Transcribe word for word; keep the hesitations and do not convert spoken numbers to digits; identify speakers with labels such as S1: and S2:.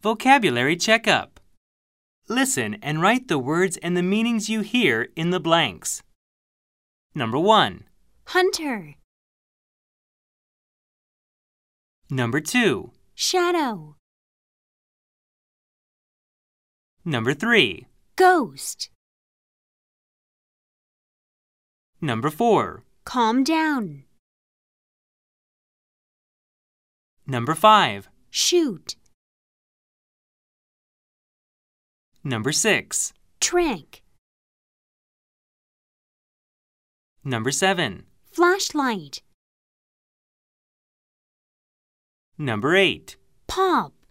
S1: Vocabulary checkup. Listen and write the words and the meanings you hear in the blanks. Number one.
S2: Hunter.
S1: Number two.
S2: Shadow.
S1: Number three.
S2: Ghost.
S1: Number four.
S2: Calm down.
S1: Number five.
S2: Shoot.
S1: Number six.
S2: Trick.
S1: Number seven.
S2: Flashlight.
S1: Number eight.
S2: Pop.